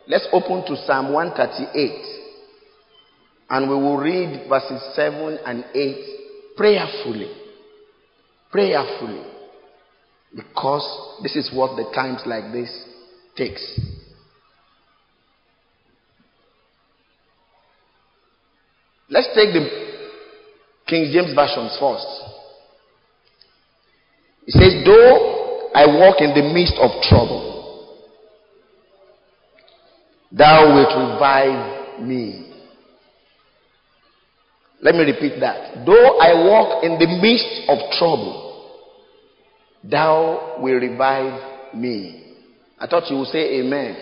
Let's open to Psalm 138. And we will read verses 7 and 8 prayerfully. Prayerfully. Because this is what the times like this takes. Let's take the King James versions first. It says, though I walk in the midst of trouble, thou wilt revive me. Let me repeat that. Though I walk in the midst of trouble, thou wilt revive me. I thought you would say amen.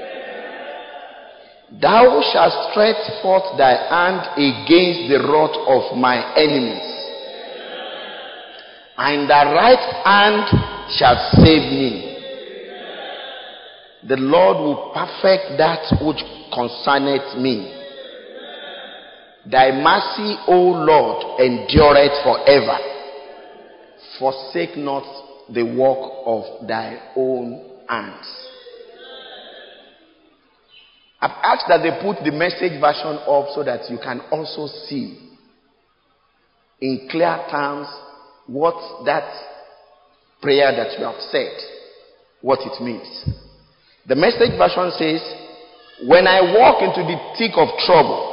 Thou shalt stretch forth thy hand against the wrath of my enemies, and thy right hand shall save me. The Lord will perfect that which concerneth me. Thy mercy, O Lord, endureth forever. Forsake not the work of thy own hands. I've asked that they put the Message version up so that you can also see in clear terms what that prayer that you have said, what it means. The Message version says, when I walk into the thick of trouble,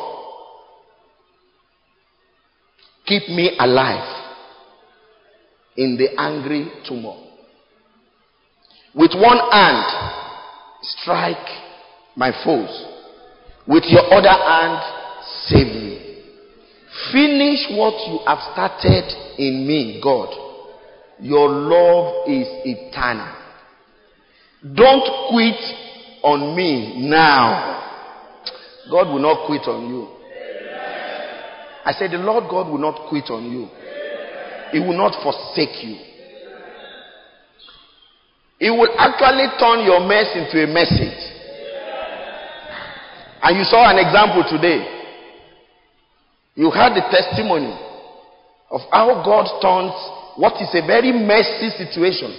keep me alive in the angry tumult. With one hand, strike my foes. With your other hand, save me. Finish what you have started in me, God. Your love is eternal. Don't quit on me now. God will not quit on you. I said the Lord God will not quit on you. He will not forsake you. He will actually turn your mess into a message. And you saw an example today. You heard the testimony of how God turns what is a very messy situation,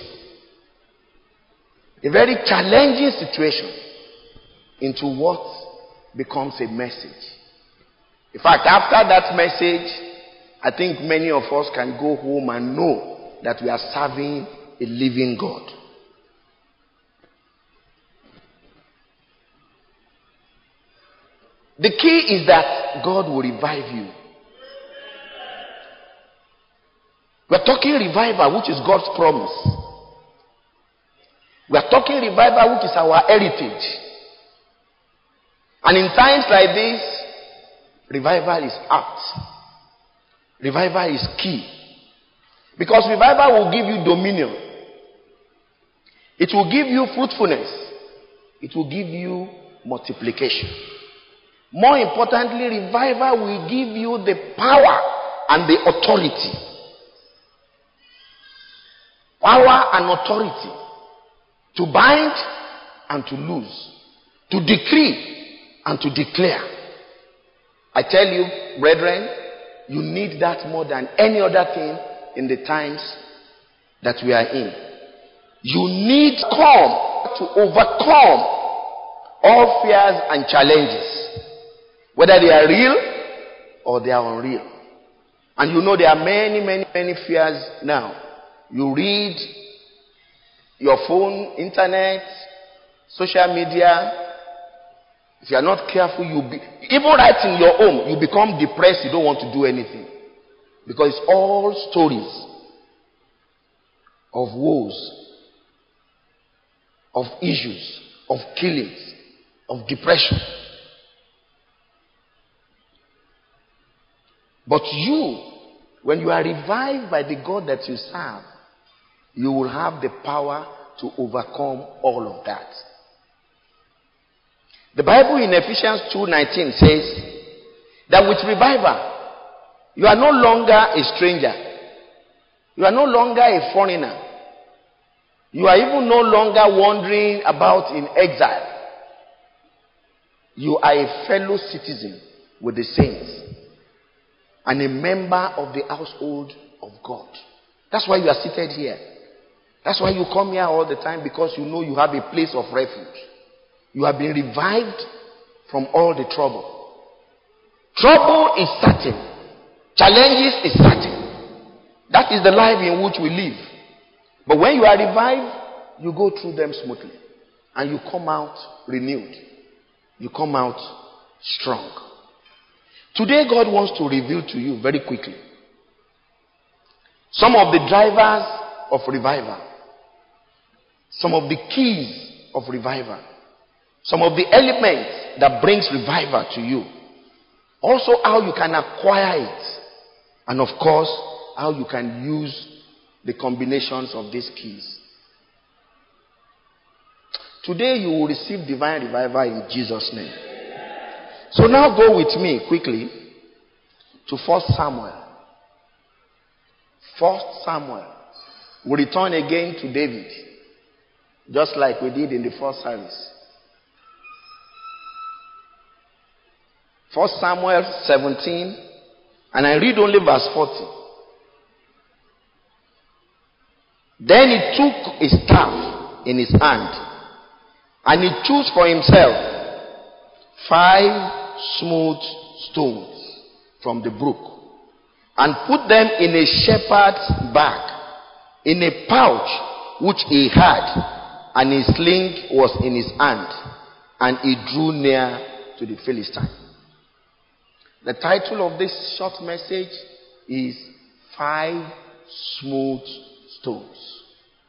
a very challenging situation, into what becomes a message. In fact, after that message, I think many of us can go home and know that we are serving a living God. The key is that God will revive you. We're talking revival, which is God's promise. We're talking revival, which is our heritage. And in times like this, revival is apt. Revival is key. Because revival will give you dominion. It will give you fruitfulness. It will give you multiplication. More importantly, revival will give you the power and the authority. Power and authority to bind and to loose, to decree and to declare. I tell you, brethren, you need that more than any other thing in the times that we are in. You need to overcome all fears and challenges, whether they are real or they are unreal. And you know there are many fears now. You read your phone, internet, social media. If you are not careful, even right in your home, you become depressed. You don't want to do anything. Because it's all stories of woes, of issues, of killings, of depression. But you, when you are revived by the God that you serve, you will have the power to overcome all of that. The Bible in Ephesians 2:19 says that with revival, you are no longer a stranger. You are no longer a foreigner. You are even no longer wandering about in exile. You are a fellow citizen with the saints and a member of the household of God. That's why you are seated here. That's why you come here all the time, because you know you have a place of refuge. You have been revived from all the trouble. Trouble is certain. Challenges is certain. That is the life in which we live. But when you are revived, you go through them smoothly. And you come out renewed. You come out strong. Today God wants to reveal to you very quickly some of the drivers of revival. Some of the keys of revival. Some of the elements that brings revival to you. Also how you can acquire it. And of course, how you can use the combinations of these keys. Today you will receive divine revival in Jesus' name. So now go with me quickly to 1 Samuel. 1 Samuel. We return again to David. Just like we did in the first service. 1 Samuel 17. And I read only verse 40. Then he took a staff in his hand. And he chose for himself 5 smooth stones from the brook. And put them in a shepherd's bag. In a pouch which he had. And his sling was in his hand. And he drew near to the Philistine. The title of this short message is 5 Smooth Stones.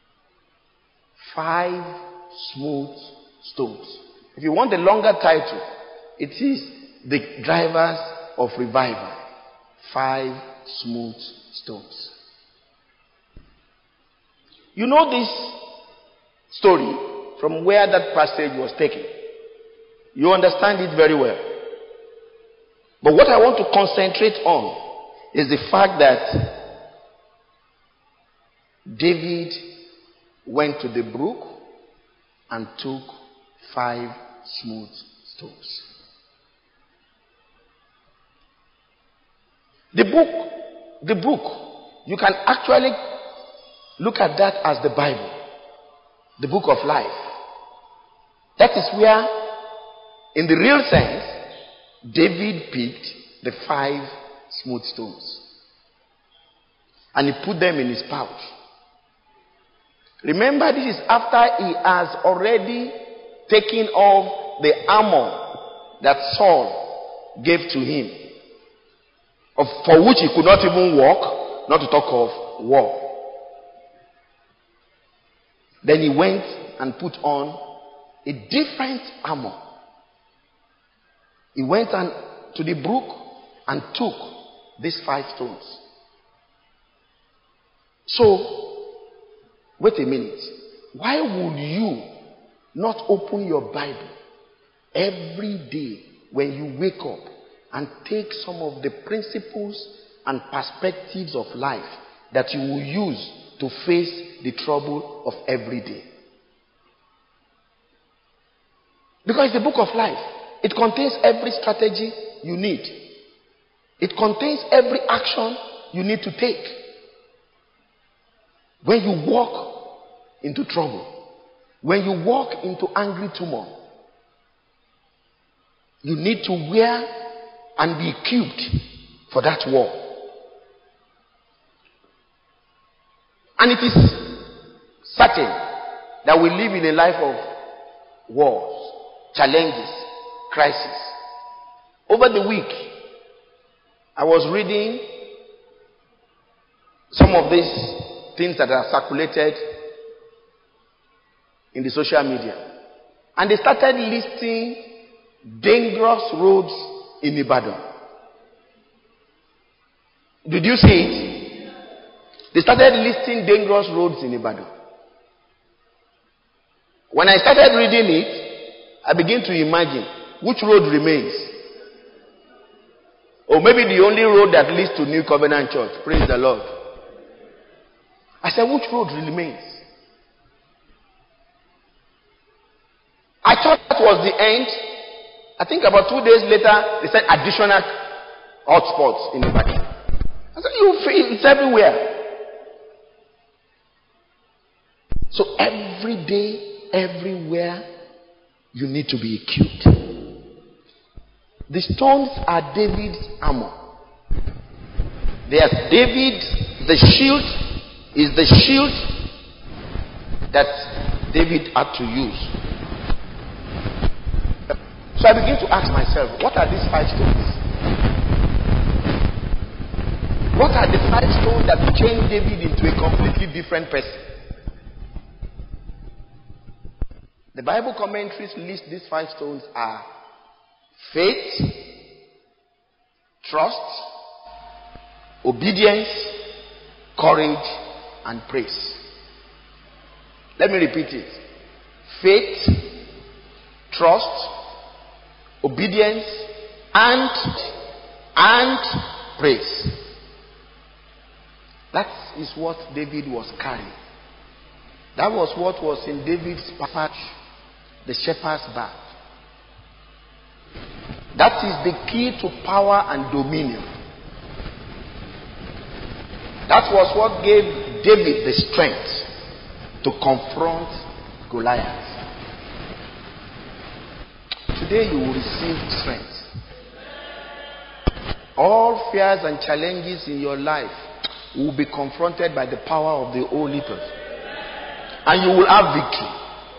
5 Smooth Stones. If you want a longer title, it is The Drivers of Revival. 5 Smooth Stones. You know this story from where that passage was taken. You understand it very well. But what I want to concentrate on is the fact that David went to the brook and took 5 smooth stones. The book, you can actually look at that as the Bible. The book of life. That is where, in the real sense, David picked the 5 smooth stones. And he put them in his pouch. Remember, this is after he has already taken off the armor that Saul gave to him, for which he could not even walk, not to talk of war. Then he went and put on a different armor. He went to the brook and took these 5 stones. So, wait a minute. Why would you not open your Bible every day when you wake up and take some of the principles and perspectives of life that you will use to face the trouble of every day? Because the book of life, it contains every strategy you need. It contains every action you need to take. When you walk into trouble, when you walk into angry turmoil, you need to wear and be equipped for that war. And it is certain that we live in a life of wars, challenges, crisis. Over the week, I was reading some of these things that are circulated in the social media. And they started listing dangerous roads in Ibadan. Did you see it? They started listing dangerous roads in Ibadan. When I started reading it, I began to imagine which road remains. Or maybe the only road that leads to New Covenant Church. Praise the Lord. I said, which road remains? I thought that was the end. I think about 2 days later, they said additional hotspots in Ibadan. I said, you feel it's everywhere. So every day, everywhere, you need to be equipped. The stones are David's armor. They are the shield is the shield that David had to use. So I begin to ask myself, what are these 5 stones? What are the 5 stones that changed David into a completely different person? The Bible commentaries list these 5 stones are faith, trust, obedience, courage, and praise. Let me repeat it. Faith, trust, obedience, and praise. That is what David was carrying. That was what was in David's pouch, the shepherd's bag. That is the key to power and dominion. That was what gave David the strength to confront Goliath. Today you will receive strength. All fears and challenges in your life will be confronted by the power of the Holy Ghost. And you will have victory.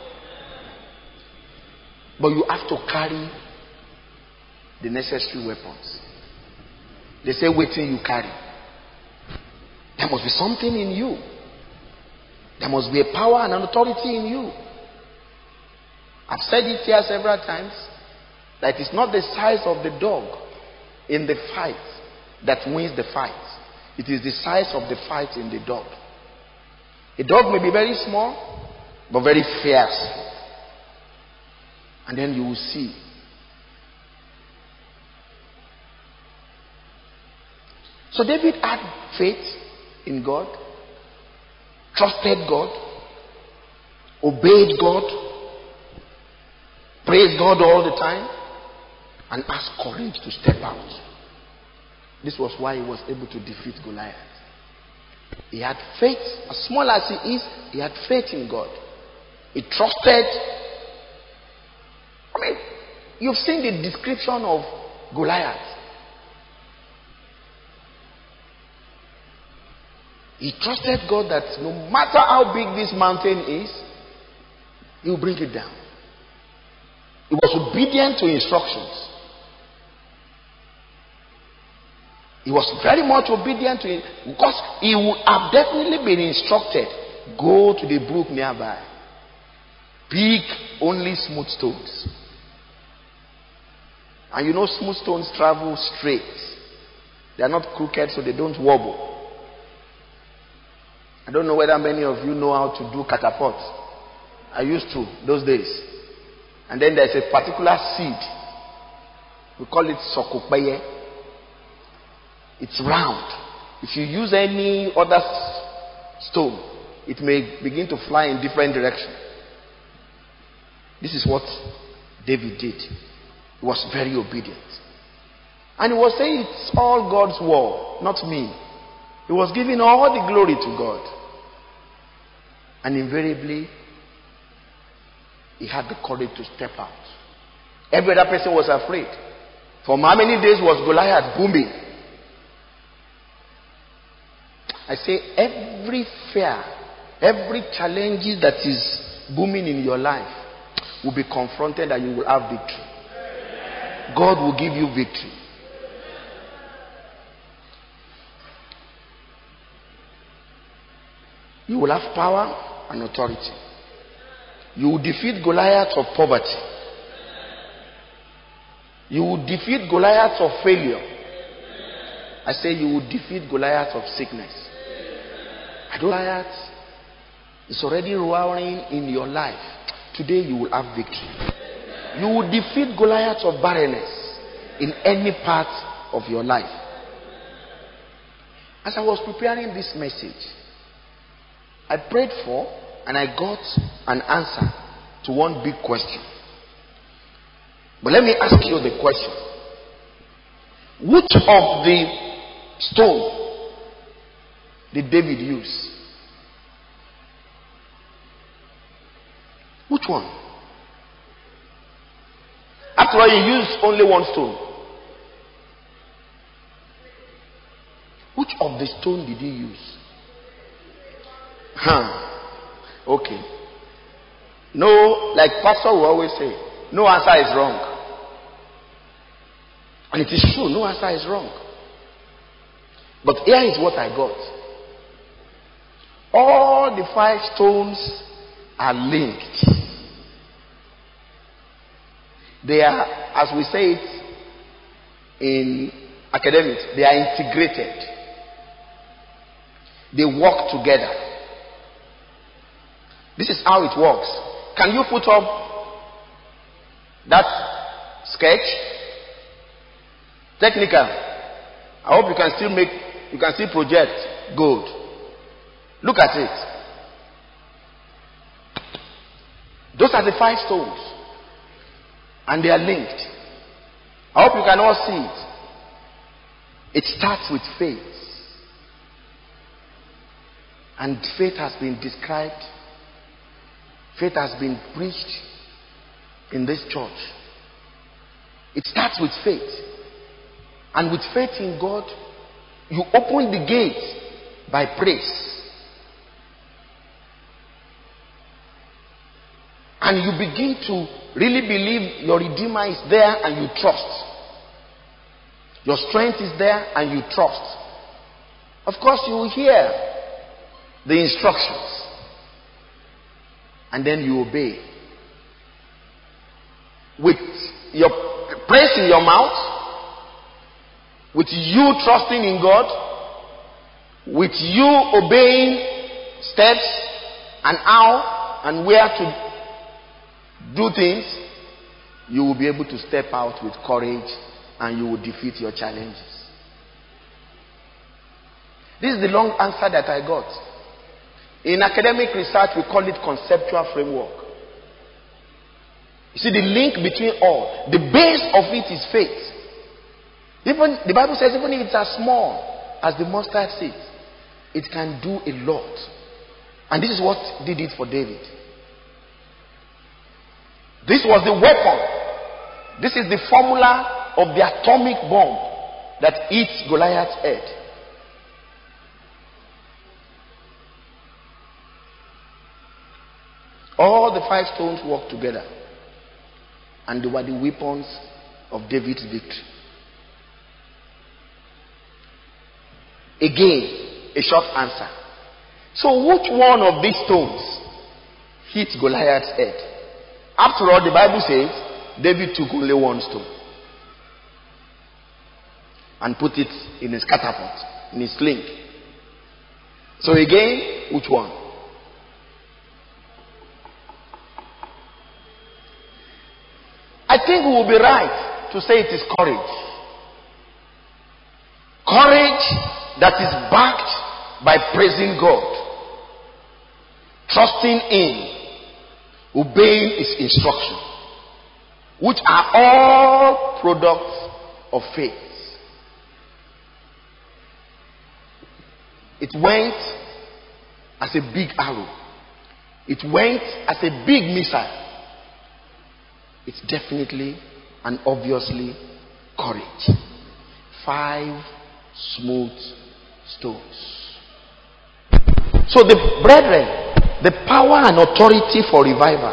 But you have to carry the necessary weapons. They say, wait till you carry. There must be something in you. There must be a power and an authority in you. I've said it here several times, that it's not the size of the dog in the fight that wins the fight. It is the size of the fight in the dog. A dog may be very small, but very fierce. And then you will see. So David had faith in God, trusted God, obeyed God, praised God all the time, and asked courage to step out. This was why he was able to defeat Goliath. He had faith. As small as he is, he had faith in God. He trusted. I mean, you've seen the description of Goliath. He trusted God that no matter how big this mountain is, he will bring it down. He was obedient to instructions. He was very much obedient to it because he would have definitely been instructed, go to the brook nearby. Pick only smooth stones. And you know smooth stones travel straight. They are not crooked, so they don't wobble. I don't know whether many of you know how to do catapult. I used to those days. And then there's a particular seed. We call it sokopeye. It's round. If you use any other stone, it may begin to fly in different directions. This is what David did. He was very obedient. And he was saying it's all God's war, not me. He was giving all the glory to God. And invariably, he had the courage to step out. Every other person was afraid. For how many days was Goliath booming? I say every fear, every challenge that is booming in your life will be confronted and you will have victory. God will give you victory. You will have power and authority. You will defeat Goliath of poverty. You will defeat Goliath of failure. I say you will defeat Goliath of sickness. Goliath is already roaring in your life. Today you will have victory. You will defeat Goliath of barrenness in any part of your life. As I was preparing this message, I prayed for and I got an answer to one big question. But let me ask you the question. Which of the stone did David use? Which one? After all, he used only one stone. Which of the stone did he use? Okay. No, like Pastor will always say, no answer is wrong. And it is true, no answer is wrong. But here is what I got. All the 5 stones are linked. They are, as we say it in academics, they are integrated. They work together. This is how it works. Can you put up that sketch? Technical. I hope you can still project. Good. Look at it. Those are the 5 stones. And they are linked. I hope you can all see it. It starts with faith. And faith has been described. Faith has been preached in this church. It starts with faith. And with faith in God, you open the gate by praise. And you begin to really believe your Redeemer is there and you trust. Your strength is there and you trust. Of course, you will hear the instructions. And then you obey. With your praise in your mouth, with you trusting in God, with you obeying steps and how and where to do things, you will be able to step out with courage and you will defeat your challenges. This is the long answer that I got. In academic research, we call it conceptual framework. You see the link between all. The base of it is faith. Even the Bible says, even if it's as small as the mustard seed, it can do a lot. And this is what did it for David. This was the weapon. This is the formula of the atomic bomb that eats Goliath's head. All the 5 stones worked together. And they were the weapons of David's victory. Again, a short answer. So which one of these stones hit Goliath's head? After all, the Bible says David took only one stone and put it in his catapult, in his sling. So again, which one? I think we will be right to say it is courage. Courage that is backed by praising God, trusting in, obeying his instruction, which are all products of faith. It went as a big arrow. It went as a big missile. It's definitely and obviously courage. 5 smooth stones. So the brethren, the power and authority for revival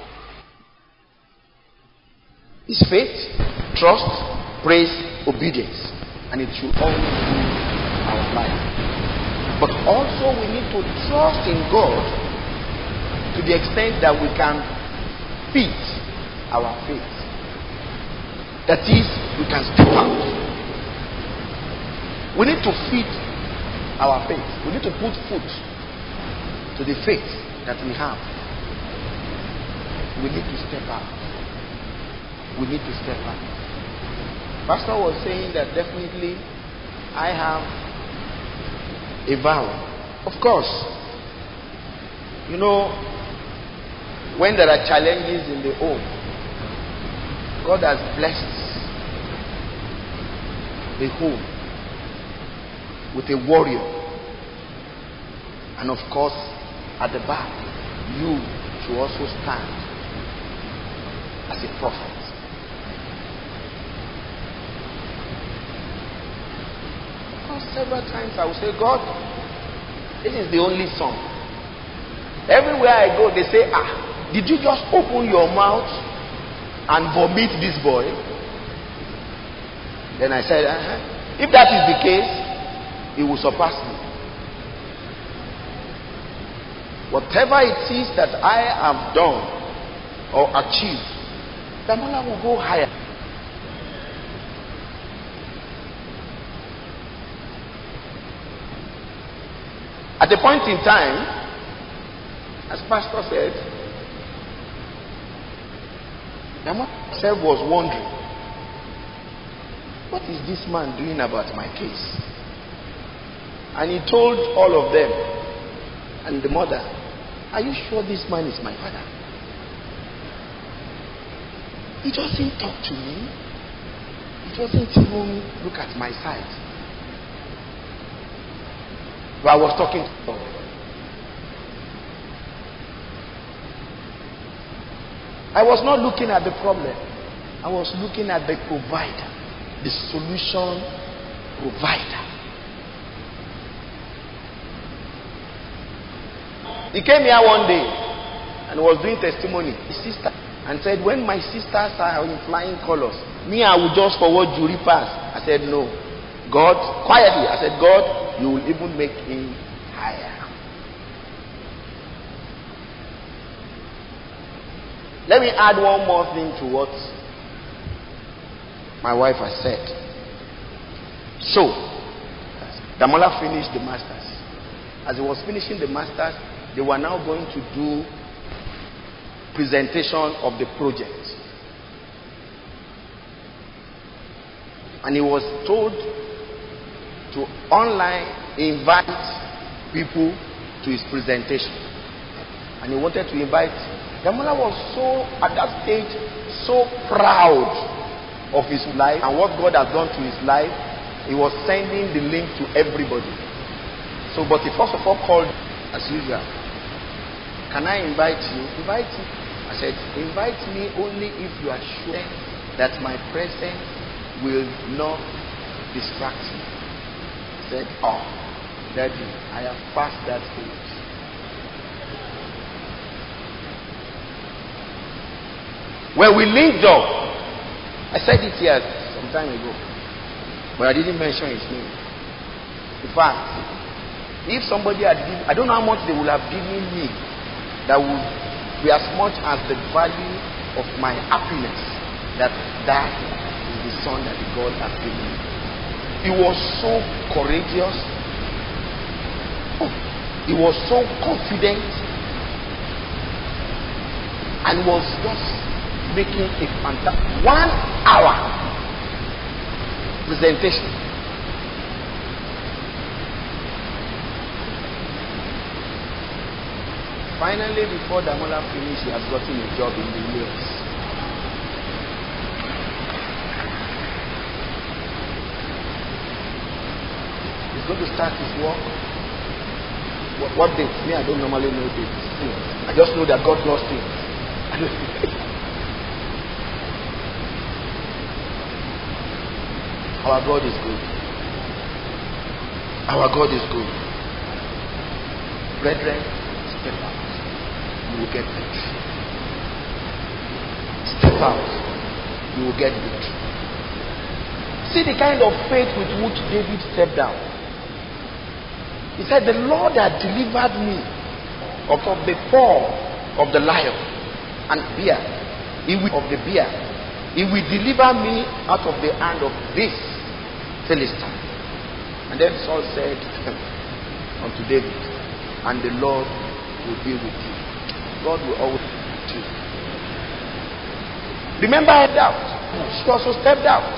is faith, trust, praise, obedience. And it should always be our life. But also we need to trust in God to the extent that we can feed our faith. That is, we can step out. We need to feed our faith. We need to put food to the faith that we have. We need to step out. We need to step out. Pastor was saying that definitely I have a vow. Of course, you know, when there are challenges in the home, God has blessed the home with a warrior. And of course, at the back, you should also stand as a prophet. Several times I will say, God, this is the only song. Everywhere I go, they say, did you just open your mouth and vomit this boy? Then I said, if that is the case, he will surpass me. Whatever it is that I have done or achieved, Damola will go higher. At a point in time, as Pastor said, Damola himself was wondering, what is this man doing about my case? And he told all of them and the mother, are you sure this man is my father? He doesn't talk to me. He doesn't even look at my side. But I was talking to God. I was not looking at the problem. I was looking at the provider, the solution provider. He came here one day and was doing testimony. His sister and said, when my sisters are in flying colors, me, I will just forward jury pass. I said, no. God, quietly, I said, God, you will even make him higher. Let me add one more thing to what my wife has said. So, Damola finished the masters. As he was finishing the masters, they were now going to do presentation of the project. And he was told to online invite people to his presentation. And he wanted to invite. Damola was so, at that stage, so proud of his life and what God has done to his life. He was sending the link to everybody. So, but he first of all called, as usual, can I invite you? Invite you. I said, invite me only if you are sure that my presence will not distract you. He said, Daddy, I have passed that stage. When we linked up, I said it here some time ago, but I didn't mention his name. In fact, if somebody had given, I don't know how much they would have given me that would be as much as the value of my happiness that is the son that God has given me. He was so courageous. He was so confident and was just making a fantastic 1 hour presentation. Finally, before Damola finished, he has gotten a job in the US. He's going to start his work. What date? Me, I don't normally know dates. I just know that God lost him. Our God is good. Our God is good. Brethren, step out. You will get victory. Step out. You will get victory. See the kind of faith with which David stepped down. He said, the Lord had delivered me out of the paw of the lion and bear. He will deliver me out of the hand of this Philistine. And then Saul said unto David, and the Lord will be with you. God will always be with you. Remember her doubt. She also stepped out.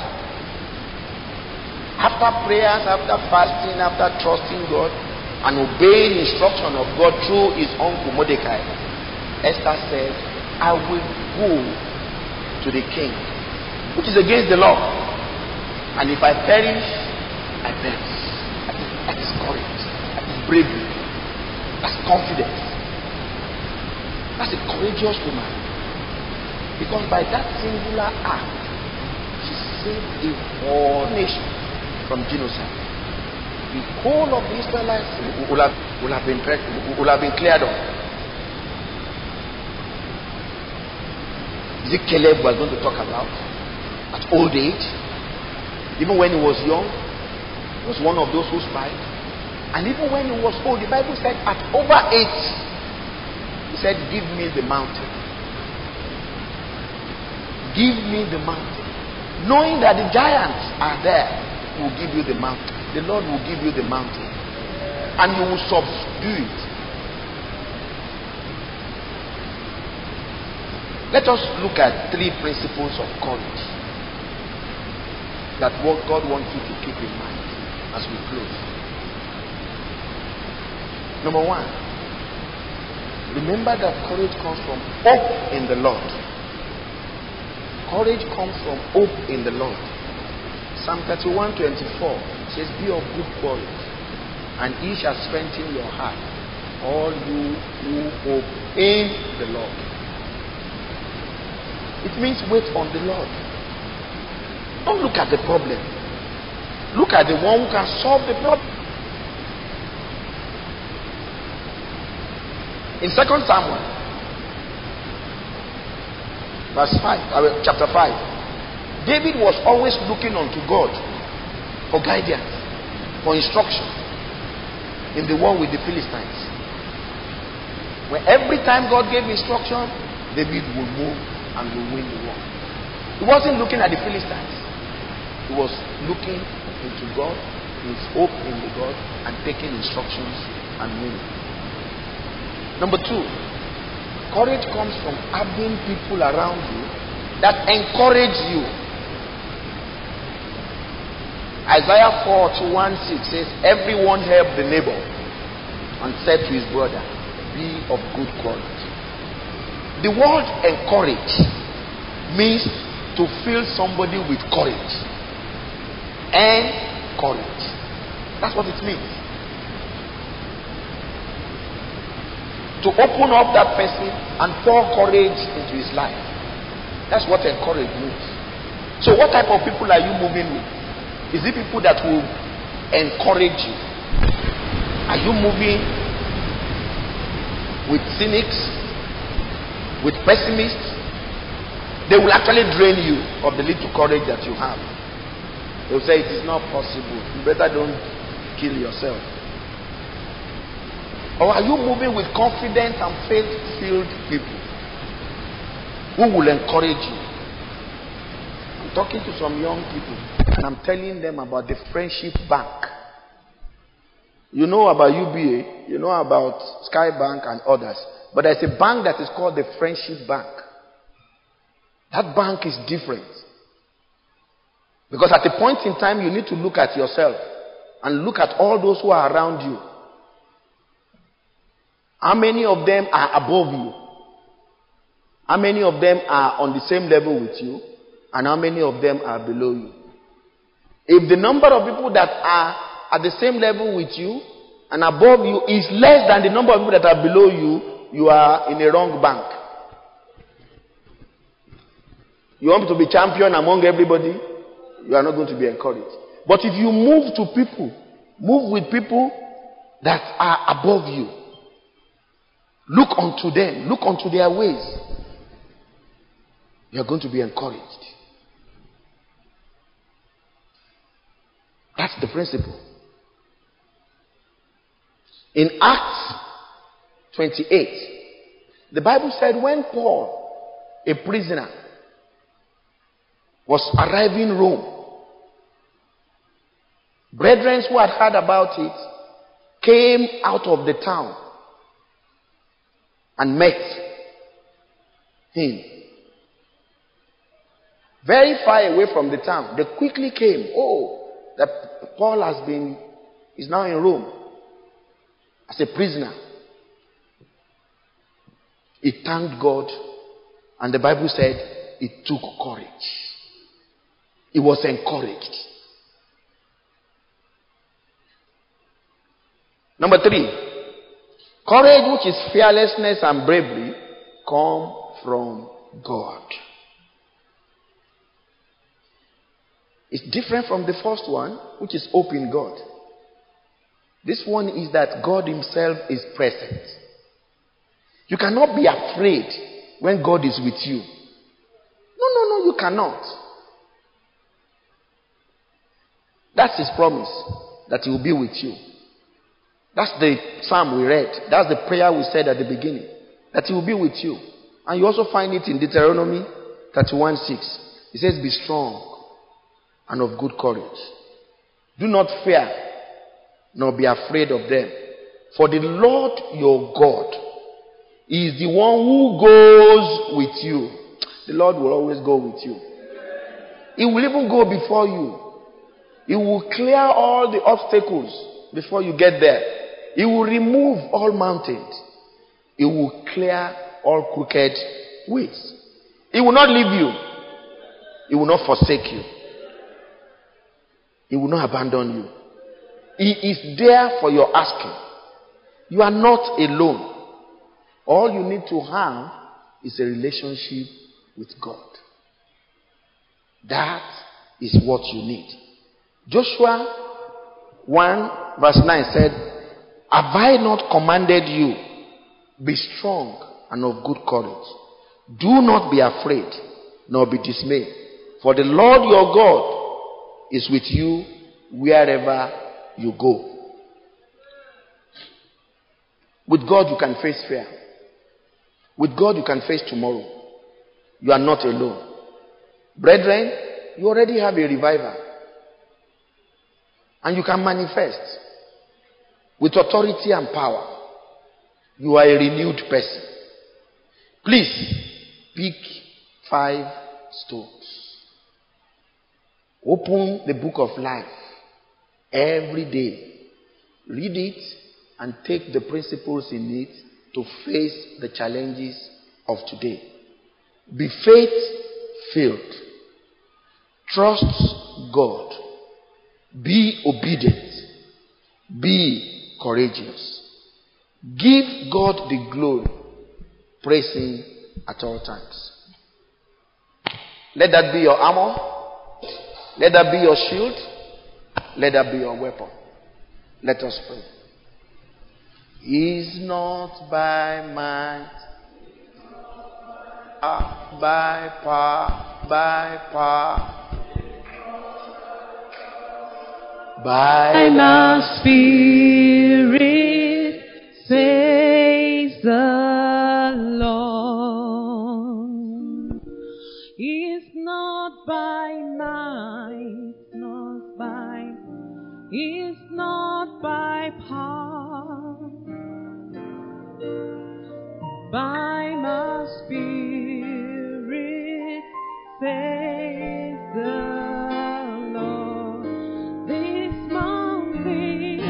After prayers, after fasting, after trusting God and obeying instruction of God through his uncle Mordecai, Esther said, I will go to the king, which is against the law. And if I perish, I perish. That is courage. That is bravery. That's confidence. That's a courageous woman. Because by that singular act, she saved a whole nation from genocide. the whole of the Israelites will have been cleared up. Is it Caleb we're going to talk about? At old age? Even when he was young, he was one of those who spied. And even when he was old, the Bible said at over 8, he said, give me the mountain. Give me the mountain. Knowing that the giants are there, he will give you the mountain. The Lord will give you the mountain. And you will subdue it. Let us look at 3 principles of courage that what God wants you to keep in mind as we close. Number 1, remember that courage comes from hope in the Lord. Courage comes from hope in the Lord. Psalm 31:24 says, be of good courage, and he shall strengthen your heart, all you who hope in the Lord. It means wait on the Lord. Don't look at the problem. Look at the one who can solve the problem. In 2 Samuel, chapter 5, David was always looking unto God for guidance, for instruction in the war with the Philistines. When every time God gave instruction, David would move and will win the war. He wasn't looking at the Philistines. He was looking into God, his hope in the God, and taking instructions and winning. Number 2, courage comes from having people around you that encourage you. Isaiah 41:6 says, everyone help the neighbor and said to his brother, be of good courage. The word encourage means to fill somebody with courage. And courage. That's what it means. To open up that person and pour courage into his life. That's what encourage means. So what type of people are you moving with? Is it people that will encourage you? Are you moving with cynics? With pessimists? They will actually drain you of the little courage that you have. They will say it is not possible. You better don't kill yourself. Or are you moving with confident and faith-filled people who will encourage you? I'm talking to some young people and I'm telling them about the Friendship Bank. You know about UBA, you know about Sky Bank and others. But there's a bank that is called the Friendship Bank. That bank is different. Because at a point in time, you need to look at yourself and look at all those who are around you. How many of them are above you? How many of them are on the same level with you? And how many of them are below you? If the number of people that are at the same level with you and above you is less than the number of people that are below you, you are in a wrong bank. You want to be champion among everybody, you are not going to be encouraged. But if you move to people, move with people that are above you, look unto them, look unto their ways, you are going to be encouraged. That's the principle. In Acts 28, the Bible said when Paul, a prisoner, was arriving in Rome, brethren who had heard about it came out of the town and met him. Very far away from the town. They quickly came. Oh, that Paul is now in Rome as a prisoner. He thanked God, and the Bible said he took courage. He was encouraged. Number 3, courage, which is fearlessness and bravery, come from God. It's different from the first one, which is hope in God. This one is that God himself is present. You cannot be afraid when God is with you. No, you cannot. That's his promise, that he will be with you. That's the psalm we read. That's the prayer we said at the beginning, that he will be with you. And you also find it in Deuteronomy 31:6. It says, be strong and of good courage. Do not fear, nor be afraid of them. For the Lord your God is the one who goes with you. The Lord will always go with you. He will even go before you. He will clear all the obstacles before you get there. He will remove all mountains. He will clear all crooked ways. He will not leave you. He will not forsake you. He will not abandon you. He is there for your asking. You are not alone. All you need to have is a relationship with God. That is what you need. Joshua 1 verse 9 said, have I not commanded you? Be strong and of good courage. Do not be afraid, nor be dismayed. For the Lord your God is with you wherever you go. With God you can face fear. With God you can face tomorrow. You are not alone. Brethren, you already have a reviver. And you can manifest with authority and power. You are a renewed person. Please, pick 5 stones. Open the book of life every day. Read it and take the principles in it to face the challenges of today. Be faith-filled. Trust God. Be obedient. Be courageous. Give God the glory. Praise him at all times. Let that be your armor. Let that be your shield. Let that be your weapon. Let us pray. Is not by might, by power, by my spirit, says the Lord. It's not by might, it's not by power, by my spirit, says the Lord. This mountain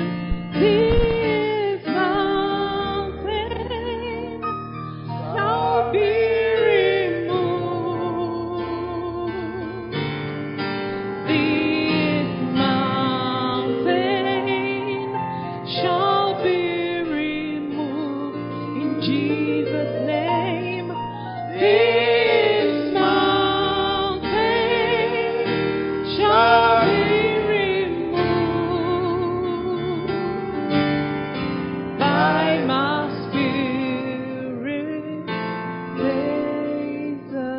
shall be removed. This mountain shall be removed in Jesus' name. This mountain shall be removed by my spirit, says the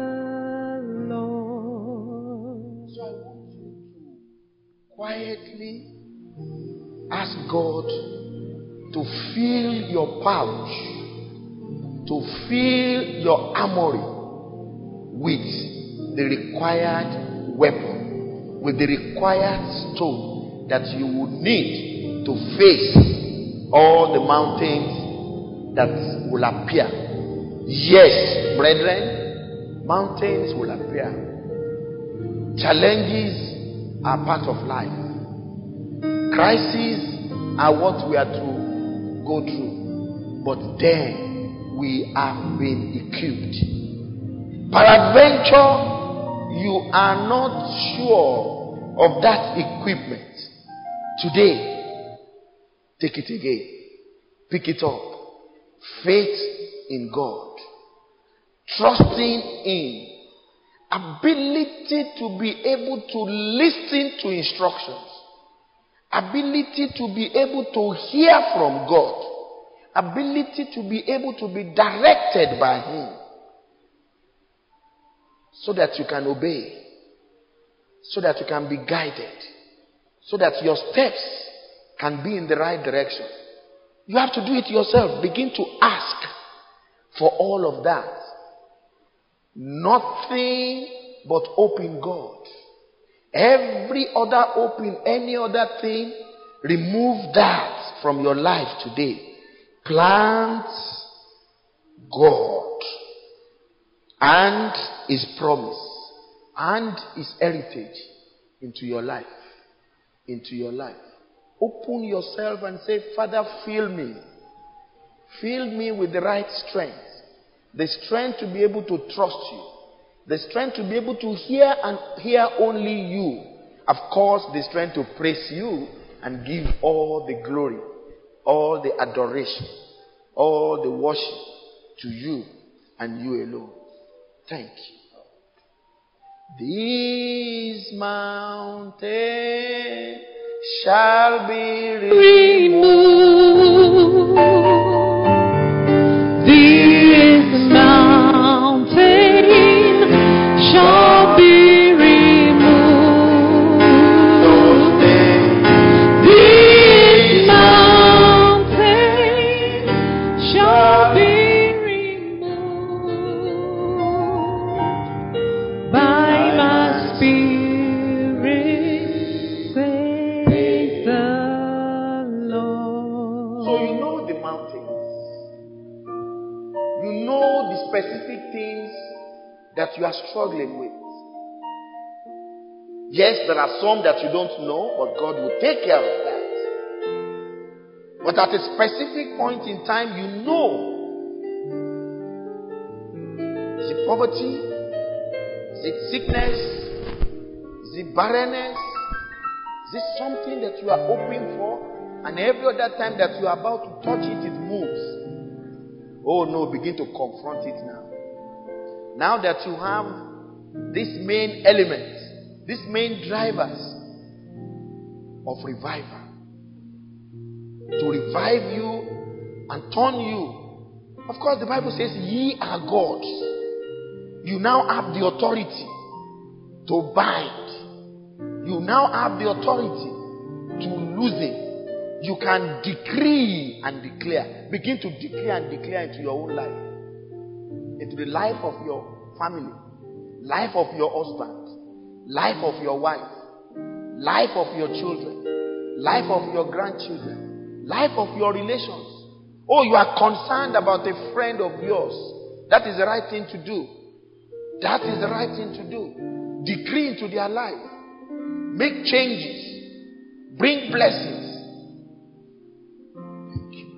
Lord. So I want you to quietly ask God to fill your pouch, to fill your armory with the required weapon, with the required stone that you would need to face all the mountains that will appear. Yes, brethren, mountains will appear. Challenges are part of life. Crises are what we are to go through. But then we have been equipped. Peradventure, you are not sure of that equipment. Today, take it again. Pick it up. Faith in God. Trusting in. Ability to be able to listen to instructions. ability to be able to hear from God, ability to be able to be directed by Him, so that you can obey, so that you can be guided, so that your steps can be in the right direction. You have to do it yourself. Begin to ask for all of that. Nothing but open God. Every other open, any other thing, remove that from your life today. Plant God and His promise and His heritage into your life. Into your life. Open yourself and say, Father, fill me. Fill me with the right strength. The strength to be able to trust you. The strength to be able to hear and hear only you. Of course, the strength to praise you and give all the glory, all the adoration, all the worship to you and you alone. Thank you. This mountain shall be removed. This mountain shall be removed. This mountain shall be removed by my Spirit, says the Lord. So you know the mountains. You know the specific things that you are struggling with. Yes, there are some that you don't know, but God will take care of that. But at a specific point in time, you know. Is it poverty? Is it sickness? Is it barrenness? Is it something that you are hoping for? And every other time that you are about to touch it, it moves. Oh no, begin to confront it now. Now that you have these main elements, these main drivers of revival, to revive you and turn you. Of course, the Bible says, ye are gods. You now have the authority to bind. You now have the authority to loosen. You can decree and declare. Begin to declare and declare into your own life. Into the life of your family. Life of your husband. Life of your wife. Life of your children. Life of your grandchildren. Life of your relations. Oh, you are concerned about a friend of yours. That is the right thing to do. That is the right thing to do. Decree into their life. Make changes. Bring blessings. Thank you.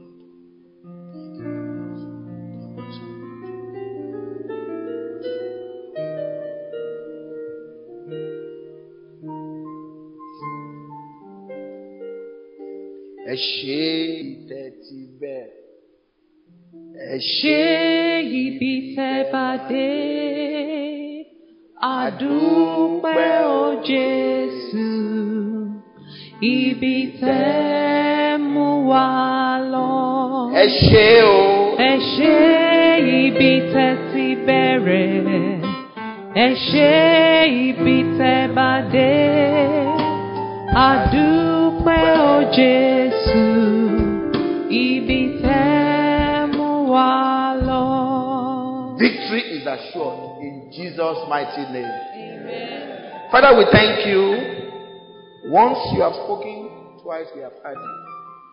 Ṣé ibi tẹ́ bá dé, àdúpẹ́ o Jésù. Ibi tẹ́ mú wa lọ. Ẹ ṣé ibi tẹ́ ti bẹ̀rẹ̀. Ẹ ṣé ibi tẹ́ bá dé, àdúpẹ́ o Jésù. Ibi tẹ́ mú wa lọ. Victory is assured in Jesus' mighty name. Amen. Father, we thank you. Once you have spoken, twice we have heard you.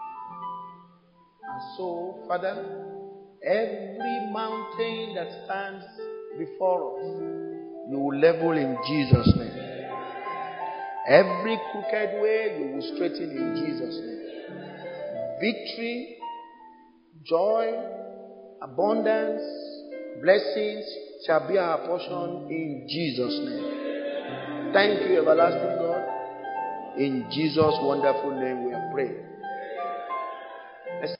And so, Father, every mountain that stands before us, you will level in Jesus' name. Every crooked way, you will straighten in Jesus' name. Victory, joy, abundance, blessings shall be our portion in Jesus' name. Thank you, everlasting God. In Jesus' wonderful name we have prayed.